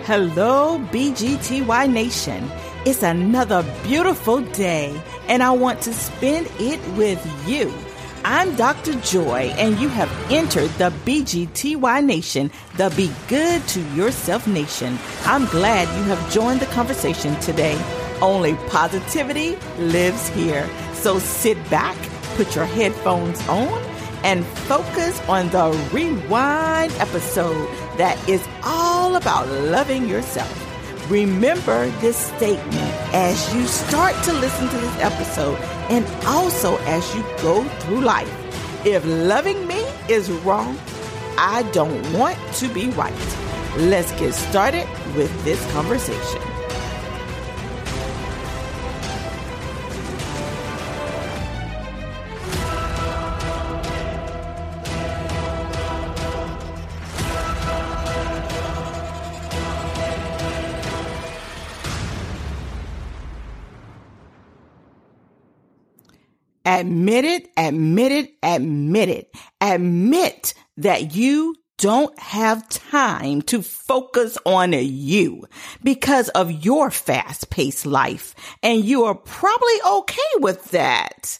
Hello, BGTY Nation. It's another beautiful day, and I want to spend it with you. I'm Dr. Joy, and you have entered the BGTY Nation, the Be Good to Yourself Nation. I'm glad you have joined the conversation today. Only positivity lives here. So sit back, put your headphones on, and focus on the rewind episode that is all about loving yourself. Remember this statement as you start to listen to this episode and also as you go through life. If loving me is wrong, I don't want to be right. Let's get started with this conversation. Admit it. Admit that you don't have time to focus on you because of your fast-paced life, and you are probably okay with that.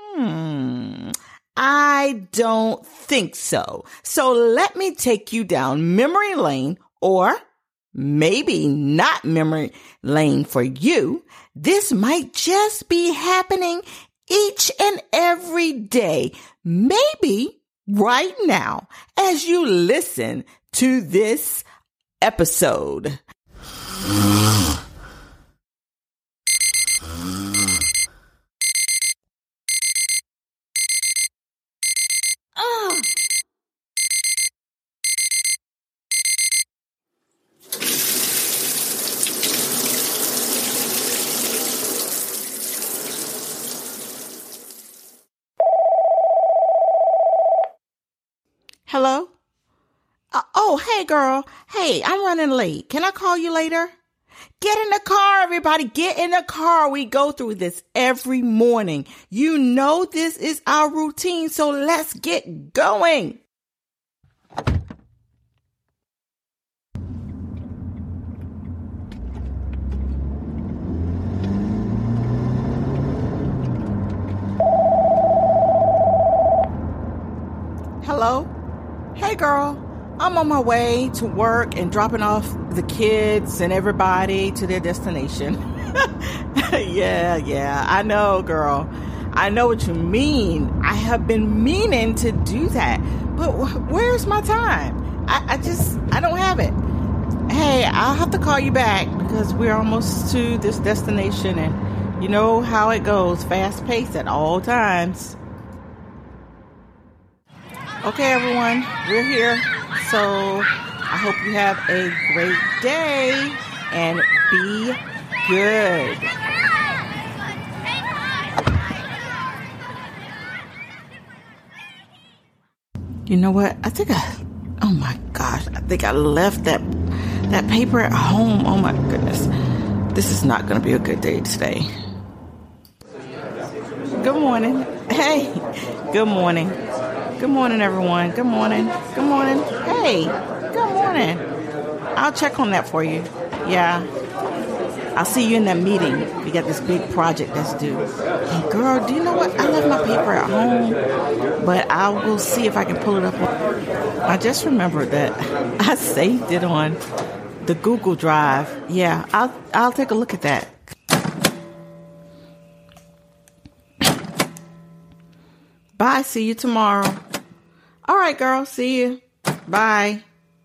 I don't think so. So let me take you down memory lane, or maybe not memory lane for you. This might just be happening each and every day, maybe right now, as you listen to this episode. Hello? Oh, hey, girl. Hey, I'm running late. Can I call you later? Get in the car, everybody. Get in the car. We go through this every morning. You know this is our routine, so let's get going. Hello? Hey girl, I'm on my way to work and dropping off the kids and everybody to their destination. Yeah, I know, girl. I know what you mean. I have been meaning to do that, but where's my time? I don't have it. Hey, I'll have to call you back because we're almost to this destination, and you know how it goes, fast paced at all times. Okay, everyone, we're here. So I hope you have a great day and be good. You know what? I think I left that paper at home. Oh my goodness. This is not going to be a good day today. Good morning. Hey, good morning. Good morning, everyone. Good morning. Good morning. Hey, good morning. I'll check on that for you. Yeah. I'll see you in that meeting. We got this big project that's due. Hey, girl, do you know what? I left my paper at home, but I will see if I can pull it up. I just remembered that I saved it on the Google Drive. Yeah, I'll take a look at that. Bye. See you tomorrow. All right, girl. See you. Bye.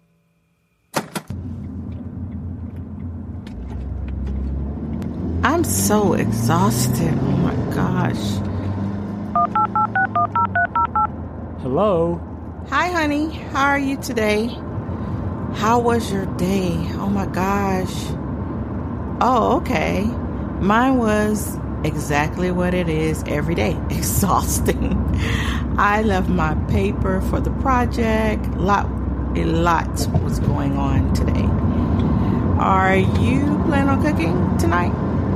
I'm so exhausted. Oh, my gosh. Hello? Hi, honey. How are you today? How was your day? Oh, my gosh. Oh, okay. Mine was exactly what it is every day. Exhausting. I left my paper for the project. A lot was going on today. Are you planning on cooking tonight?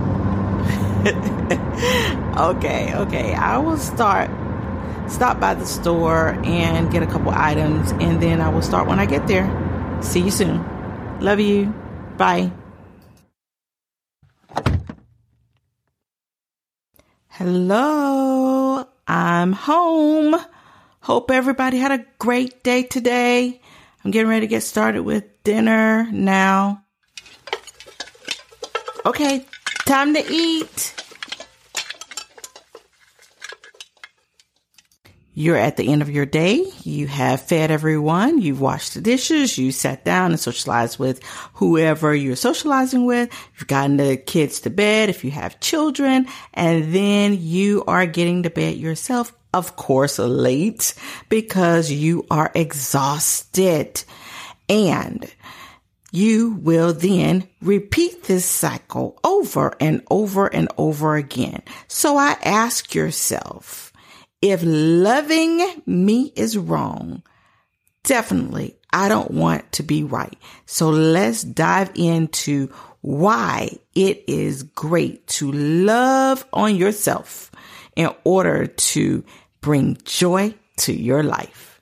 Okay. I will stop by the store and get a couple items, and then I will start when I get there. See you soon. Love you. Bye. Hello, I'm home. Hope everybody had a great day today. I'm getting ready to get started with dinner now. Okay, time to eat. You're at the end of your day. You have fed everyone. You've washed the dishes. You sat down and socialized with whoever you're socializing with. You've gotten the kids to bed if you have children. And then you are getting to bed yourself, of course, late because you are exhausted. And you will then repeat this cycle over and over and over again. So I ask yourself, if loving me is wrong, definitely I don't want to be right. So let's dive into why it is great to love on yourself in order to bring joy to your life.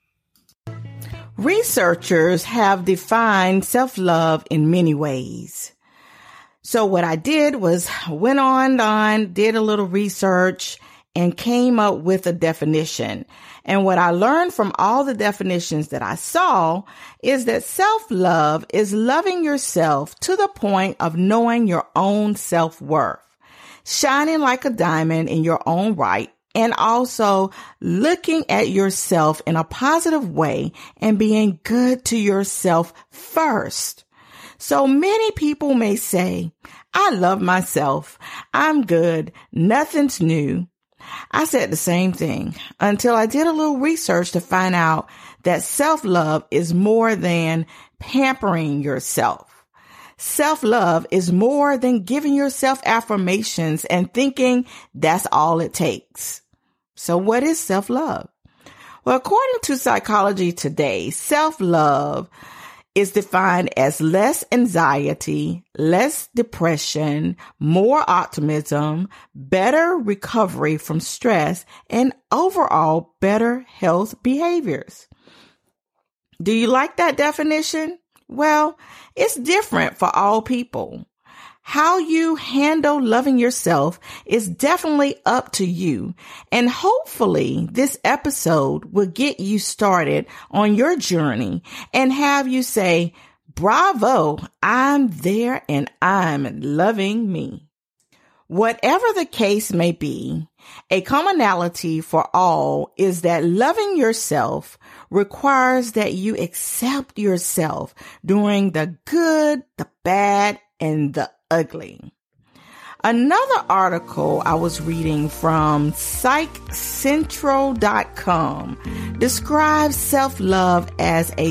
Researchers have defined self-love in many ways. So what I did was went on, did a little research, and came up with a definition. And what I learned from all the definitions that I saw is that self-love is loving yourself to the point of knowing your own self-worth, shining like a diamond in your own right, and also looking at yourself in a positive way and being good to yourself first. So many people may say, I love myself. I'm good. Nothing's new. I said the same thing until I did a little research to find out that self-love is more than pampering yourself. Self-love is more than giving yourself affirmations and thinking that's all it takes. So what is self-love? Well, according to Psychology Today, self-love is defined as less anxiety, less depression, more optimism, better recovery from stress, and overall better health behaviors. Do you like that definition? Well, it's different for all people. How you handle loving yourself is definitely up to you. And hopefully this episode will get you started on your journey and have you say, bravo, I'm there and I'm loving me. Whatever the case may be, a commonality for all is that loving yourself requires that you accept yourself during the good, the bad, and the ugly. Another article I was reading from PsychCentral.com describes self-love as a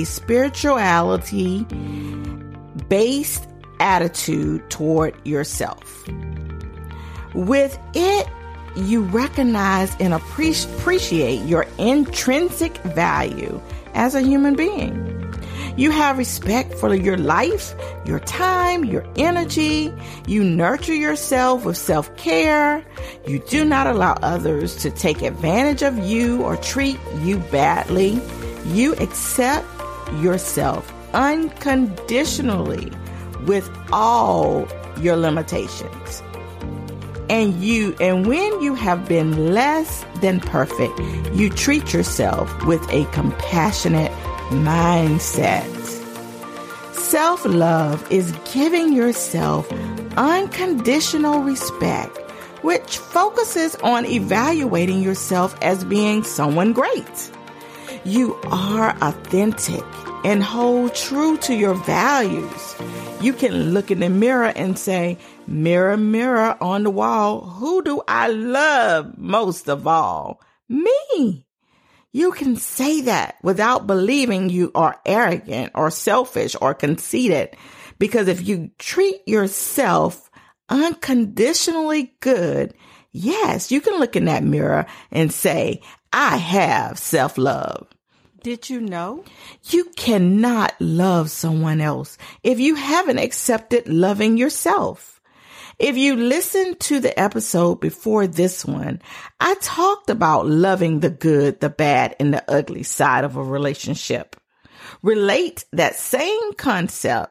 spirituality-based attitude toward yourself. With it, you recognize and appreciate your intrinsic value as a human being. You have respect for your life, your time, your energy. You nurture yourself with self-care. You do not allow others to take advantage of you or treat you badly. You accept yourself unconditionally with all your limitations. And when you have been less than perfect, you treat yourself with a compassionate mindset. Self-love is giving yourself unconditional respect, which focuses on evaluating yourself as being someone great. You are authentic and hold true to your values. You can look in the mirror and say, mirror, mirror on the wall, who do I love most of all? Me. You can say that without believing you are arrogant or selfish or conceited, because if you treat yourself unconditionally good, yes, you can look in that mirror and say, I have self-love. Did you know? You cannot love someone else if you haven't accepted loving yourself. If you listened to the episode before this one, I talked about loving the good, the bad, and the ugly side of a relationship. Relate that same concept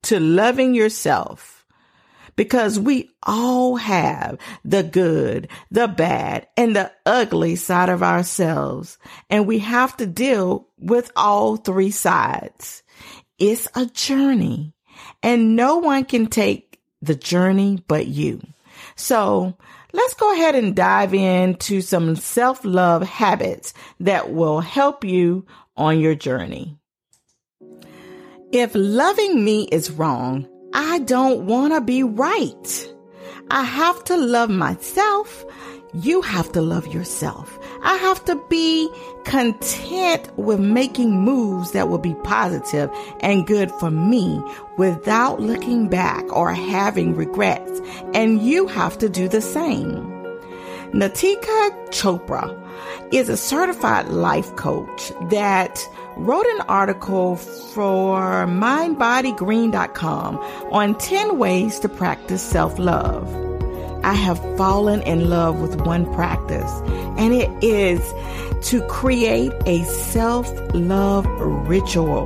to loving yourself, because we all have the good, the bad, and the ugly side of ourselves, and we have to deal with all three sides. It's a journey, and no one can take the journey but you. So let's go ahead and dive into some self-love habits that will help you on your journey. If loving me is wrong, I don't want to be right. I have to love myself. You have to love yourself. I have to be content with making moves that will be positive and good for me without looking back or having regrets. And you have to do the same. Nitika Chopra is a certified life coach that wrote an article for mindbodygreen.com on 10 ways to practice self-love. I have fallen in love with one practice, and it is to create a self-love ritual.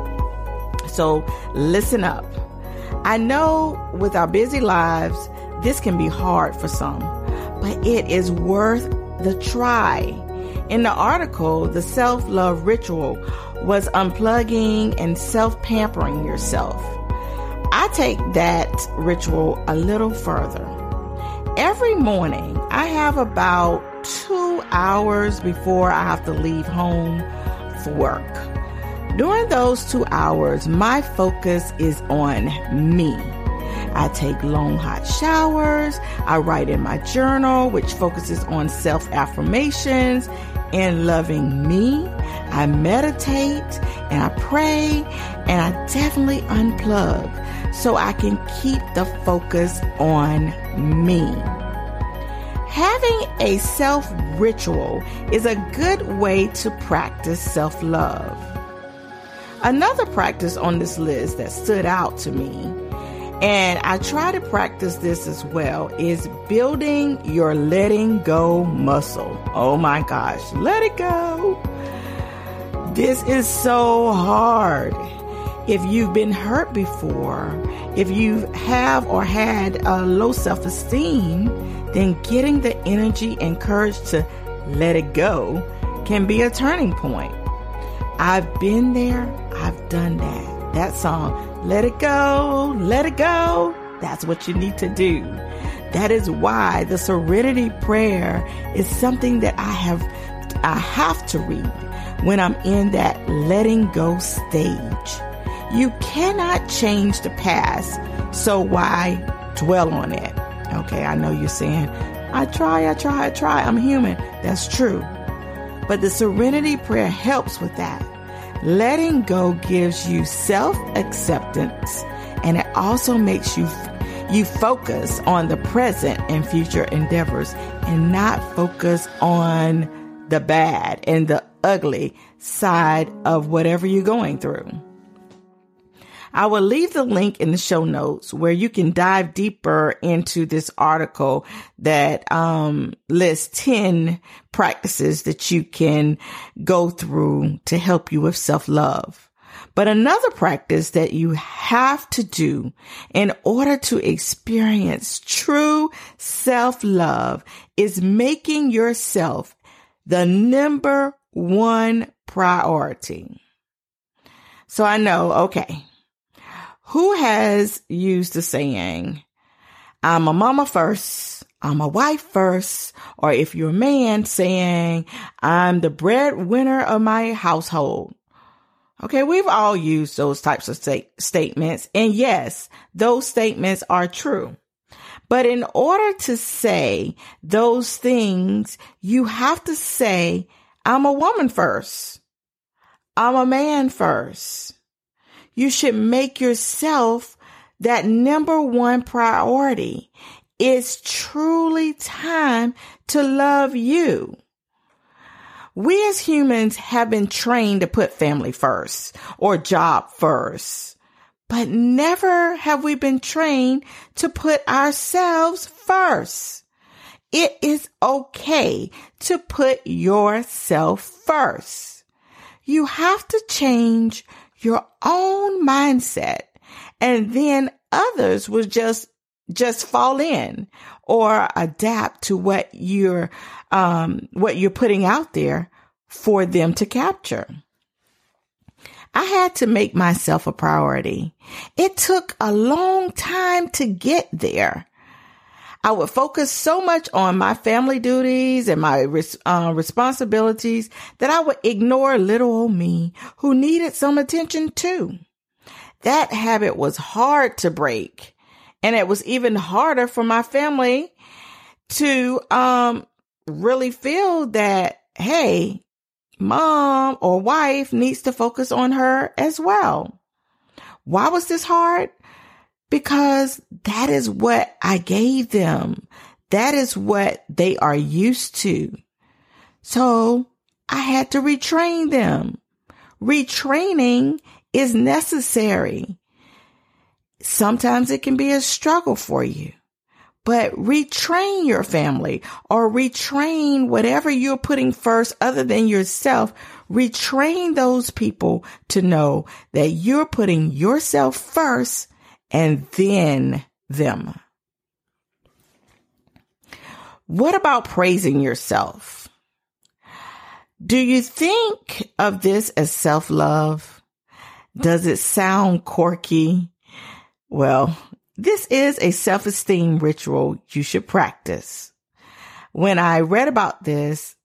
So listen up. I know with our busy lives, this can be hard for some, but it is worth the try. In the article, the self-love ritual was unplugging and self-pampering yourself. I take that ritual a little further. Every morning, I have about 2 hours before I have to leave home for work. During those 2 hours, my focus is on me. I take long hot showers. I write in my journal, which focuses on self-affirmations and loving me. I meditate and I pray, and I definitely unplug so I can keep the focus on me. Having a self-ritual is a good way to practice self-love. Another practice on this list that stood out to me, and I try to practice this as well, is building your letting go muscle. Oh my gosh, let it go. This is so hard. If you've been hurt before, if you have or had a low self-esteem, then getting the energy and courage to let it go can be a turning point. I've been there. I've done that. That song, let it go, that's what you need to do. That is why the Serenity Prayer is something that I have to read when I'm in that letting go stage. You cannot change the past, so why dwell on it? Okay, I know you're saying, I try. I'm human. That's true. But the Serenity Prayer helps with that. Letting go gives you self-acceptance, and it also makes you focus on the present and future endeavors and not focus on the bad and the ugly side of whatever you're going through. I will leave the link in the show notes where you can dive deeper into this article that lists 10 practices that you can go through to help you with self-love. But another practice that you have to do in order to experience true self-love is making yourself the number one priority. So I know, okay, who has used the saying, I'm a mama first, I'm a wife first, or if you're a man, saying, I'm the breadwinner of my household. Okay, we've all used those types of statements, and yes, those statements are true. But in order to say those things, you have to say, I'm a woman first. I'm a man first. You should make yourself that number one priority. It's truly time to love you. We as humans have been trained to put family first or job first, but never have we been trained to put ourselves first. It is okay to put yourself first. You have to change your own mindset And then others will just fall in or adapt to what you're putting out there for them to capture. I had to make myself a priority. It took a long time to get there. I would focus so much on my family duties and my responsibilities that I would ignore little old me who needed some attention too. That habit was hard to break, and it was even harder for my family to really feel that, hey, mom or wife needs to focus on her as well. Why was this hard? Because that is what I gave them. That is what they are used to. So I had to retrain them. Retraining is necessary. Sometimes it can be a struggle for you. But retrain your family or retrain whatever you're putting first other than yourself. Retrain those people to know that you're putting yourself first and then them. What about praising yourself? Do you think of this as self-love? Does it sound quirky? Well, this is a self-esteem ritual you should practice. When I read about this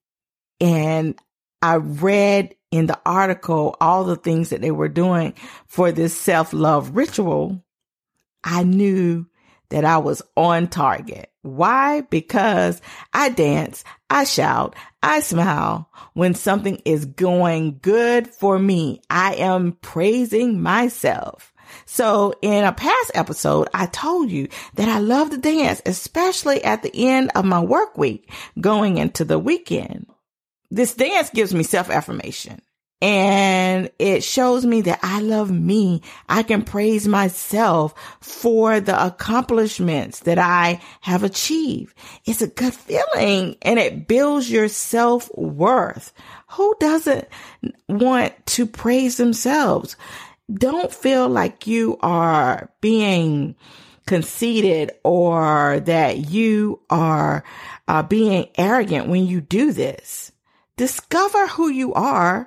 and I read in the article all the things that they were doing for this self-love ritual, I knew that I was on target. Why? Because I dance, I shout, I smile when something is going good for me. I am praising myself. So in a past episode, I told you that I love to dance, especially at the end of my work week going into the weekend. This dance gives me self-affirmation and it shows me that I love me. I can praise myself for the accomplishments that I have achieved. It's a good feeling and it builds your self-worth. Who doesn't want to praise themselves? Don't feel like you are being conceited or that you are being arrogant when you do this. Discover who you are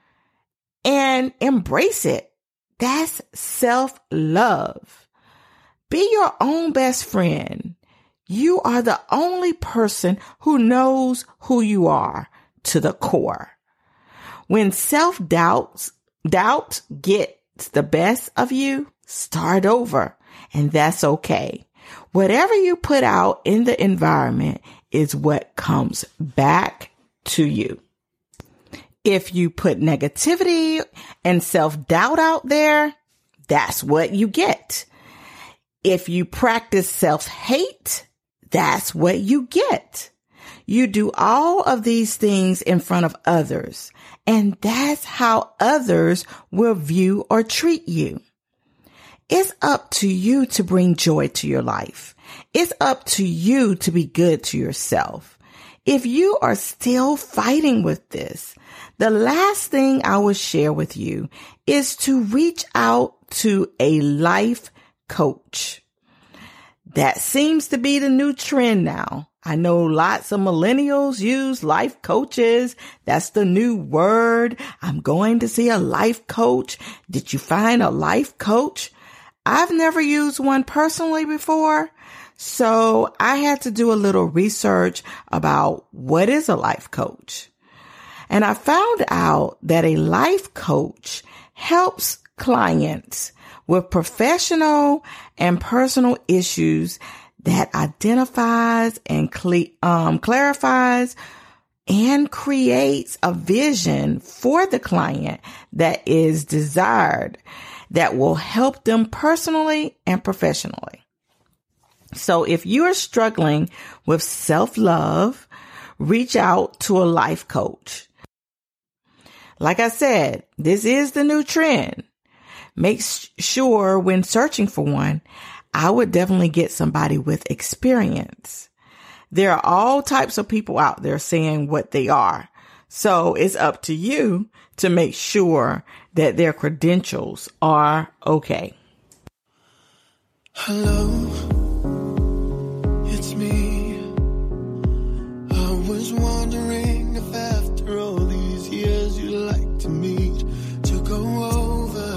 and embrace it. That's self-love. Be your own best friend. You are the only person who knows who you are to the core. When self-doubt gets the best of you, start over, and that's okay. Whatever you put out in the environment is what comes back to you. If you put negativity and self-doubt out there, that's what you get. If you practice self-hate, that's what you get. You do all of these things in front of others, and that's how others will view or treat you. It's up to you to bring joy to your life. It's up to you to be good to yourself. If you are still fighting with this, the last thing I will share with you is to reach out to a life coach. That seems to be the new trend now. I know lots of millennials use life coaches. That's the new word. I'm going to see a life coach. Did you find a life coach? I've never used one personally before. So I had to do a little research about what is a life coach. And I found out that a life coach helps clients with professional and personal issues that identifies and clarifies and creates a vision for the client that is desired that will help them personally and professionally. So if you are struggling with self-love, reach out to a life coach. Like I said, this is the new trend. Make sure when searching for one, I would definitely get somebody with experience. There are all types of people out there saying what they are. So it's up to you to make sure that their credentials are okay. Hello, it's me. I was wondering if after all these years you'd like to meet to go over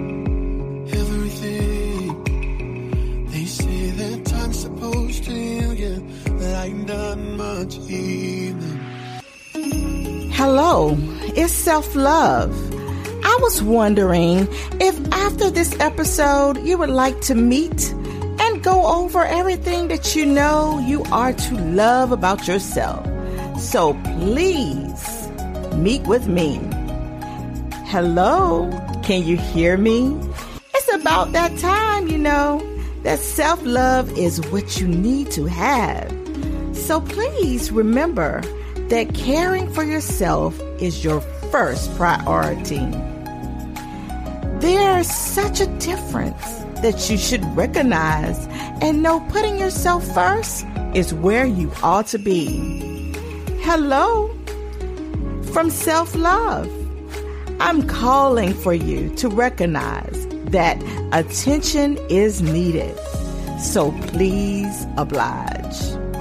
everything. They say that time's supposed to heal you, but I ain't done much healing. Hello, it's self-love. I was wondering if after this episode you would like to meet and go over everything that you know you are to love about yourself. So please meet with me. Hello, can you hear me? It's about that time, that self-love is what you need to have. So please remember that caring for yourself is your first priority. There's such a difference that you should recognize and know putting yourself first is where you ought to be. Hello, from self-love. I'm calling for you to recognize that attention is needed. So please oblige.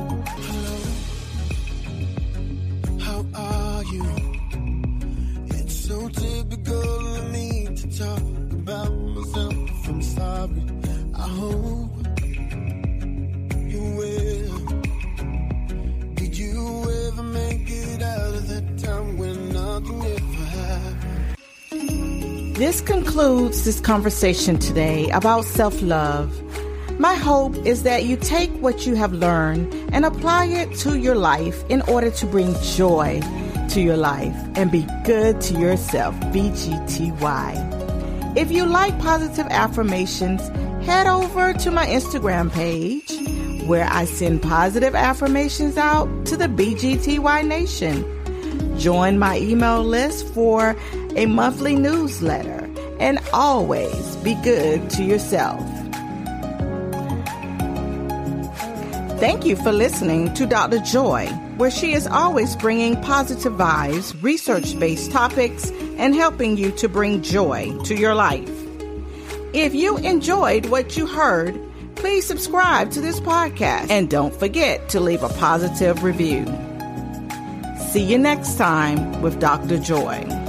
How are you? It's so typical of me to talk about myself. I'm sorry. I hope you will. Did you ever make it out of that time when nothing ever happened? This concludes this conversation today about self-love. My hope is that you take what you have learned and apply it to your life in order to bring joy to your life and be good to yourself. BGTY. If you like positive affirmations, head over to my Instagram page where I send positive affirmations out to the BGTY Nation. Join my email list for a monthly newsletter and always be good to yourself. Thank you for listening to Dr. Joy, where she is always bringing positive vibes, research-based topics, and helping you to bring joy to your life. If you enjoyed what you heard, please subscribe to this podcast and don't forget to leave a positive review. See you next time with Dr. Joy.